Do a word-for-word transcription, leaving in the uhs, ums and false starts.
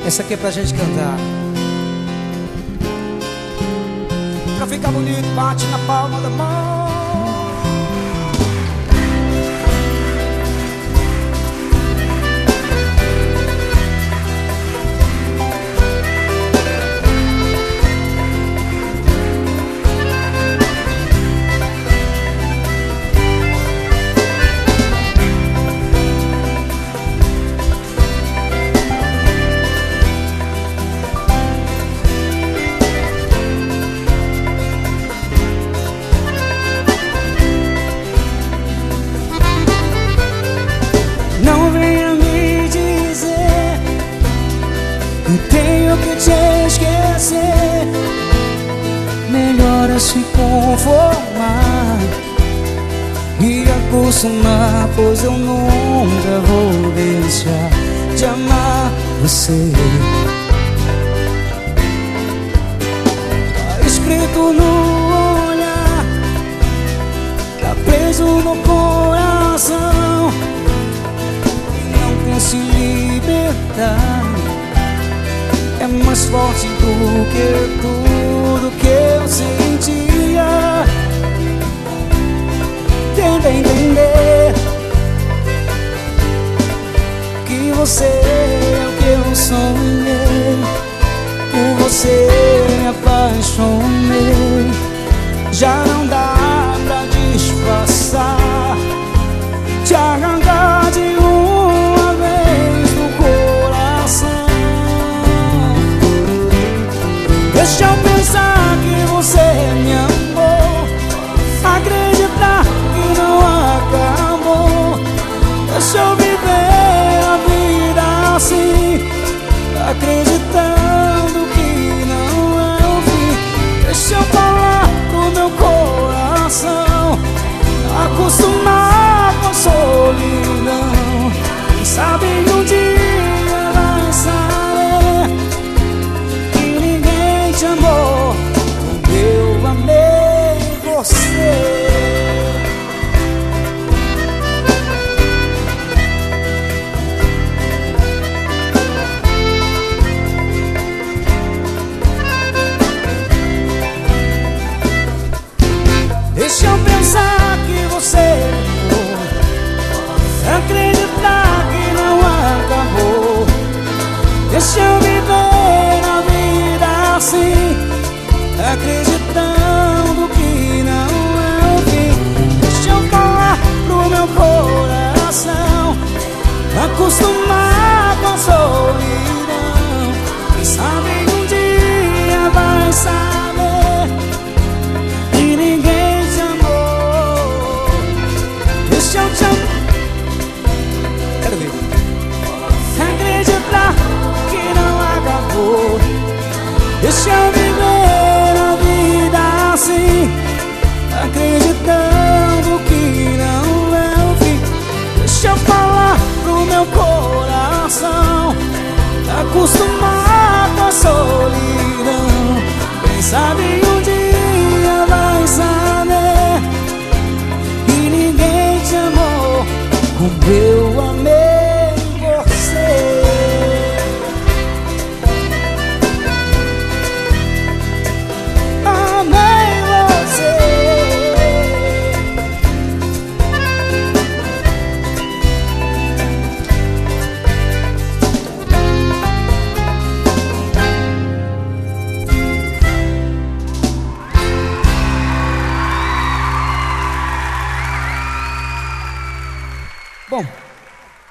Essa aqui é pra gente cantar. Pra ficar bonito, bate na palma da mão. Eu tenho que te esquecer. Melhor é se conformar e acostumar, pois eu nunca vou deixar de amar você. Tá escrito no olhar, tá preso no coração, não quer se libertar. É mais forte do que tudo que eu sentia. Tenta entender que você é o que eu sonhei. Por você me apaixonei. Já não dá pra disfarçar, te arrancar de uma vez do coração. Deixa eu pensar que você me amou, acreditar que não acabou. Deixa eu viver a vida assim, acreditando que não é o fim. Deixa eu falar pro meu coração, acostumar com a solidão. Quem sabe um dia vai saber que ninguém te amou como eu amei você. Deixa eu pensar que você errou, acreditar que não acabou. Deixa eu viver a vida assim, acreditando que não é o fim. Deixa eu falar pro meu coração, acostumar com a solidão. Quem sabe um dia vai saber que ninguém te amou. Deixa eu te amar, Quero ver. acreditar que não acabou. Deixa eu viver a vida assim, acreditando que não é o fim. Deixa eu falar pro meu coração, acostumar com a solidão. Quem sabe um dia vai saber que ninguém te amou como eu amei você. Amei você. Bom,